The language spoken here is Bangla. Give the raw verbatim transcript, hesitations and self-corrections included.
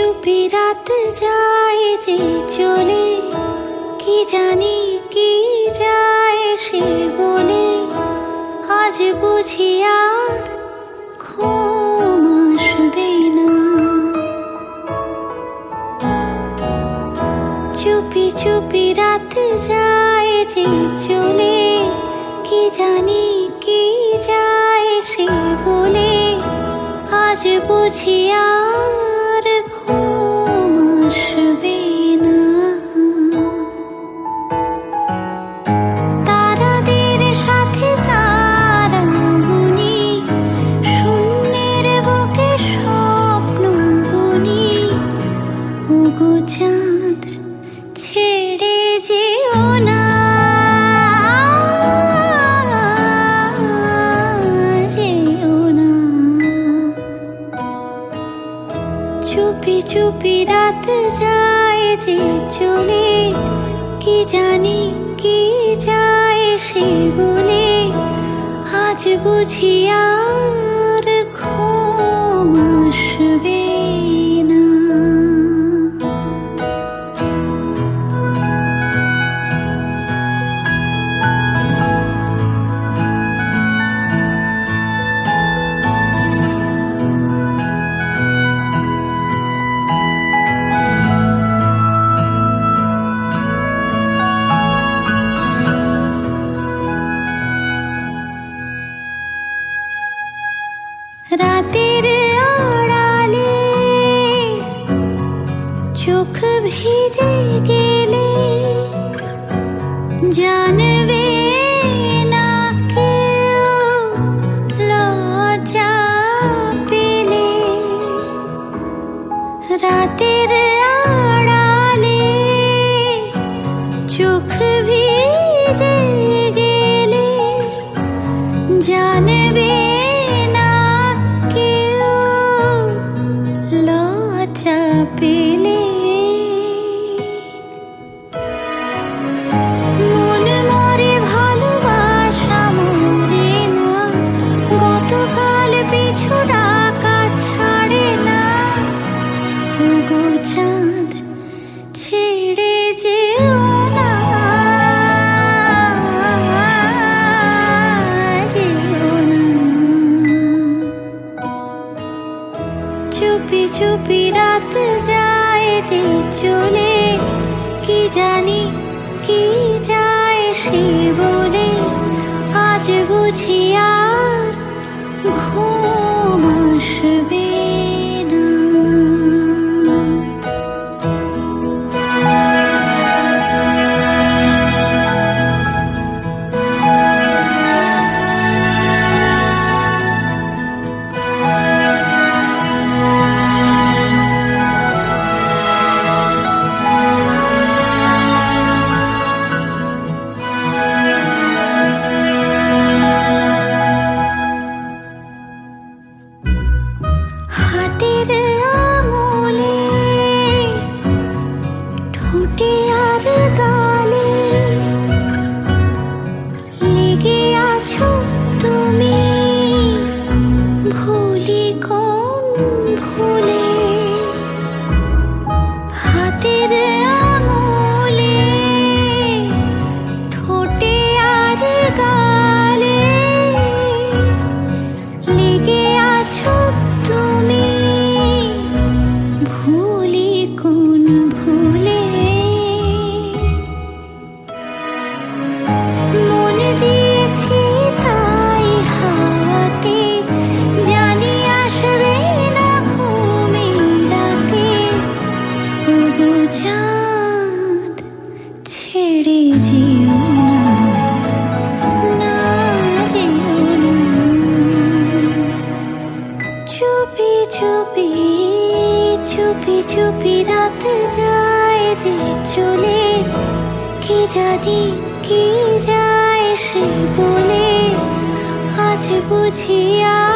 চুপি রাত যায় যে চলে, কি জানি কি যায় সে বলে, আজ বুঝি আর ঘুম আসবে না। চুপি চুপি রাত যায় যে চলে, কি জানি কি যায় সে বলে, আজ বুঝি আর ঘুম আসবে না। তারাদের সাথে তারা বুনি, শূন্যের বুকে স্বপ্ন বুনি, ওগো চাঁদ ছেড়ে যেও না, যেও না। চুপি চুপি রাত যায় যে চলে, কি জানি কি যায় সে বলে, আজ বুঝি আর ঘুম আসবে না। রাতের আড়ালে চোখ ভিজে গেলে, জানবে না কেউ লজ্জা পেলে। রাতের আড়ালে চোখ ভিজে গেলে, জানবে পেলে। মন মরে ভালোবাসা মরে না, গতকাল পিছু ডাকা ছাড়ে না, ওগো চাঁদ ছেড়ে যেও না, যেও না। চুপি চুপি রাত যায় যে চলে, কি জানি কি যায় সে বলে, আজ বুঝি আর ঘুম আসবে না। হাতের আঙুলে ঠোঁটে আর গালে লেগে আছো তুমি, ভুলি কোন ভুলে। হাতের আঙুলে ঠোঁটে আর গালে লেগে আছো তুমি, ভুলি কোন ভুলে। মন দিয়েছি তাই হাওয়াতে, জানি আসবে না ঘুমে রাতে, ওগো চাঁদ ছেড়ে যেও না, না যেও না। চুপি চুপি চুপি চুপি রাত যায় যে চলে, কি জানি কি যায় সে বলে, আজ বুঝি আর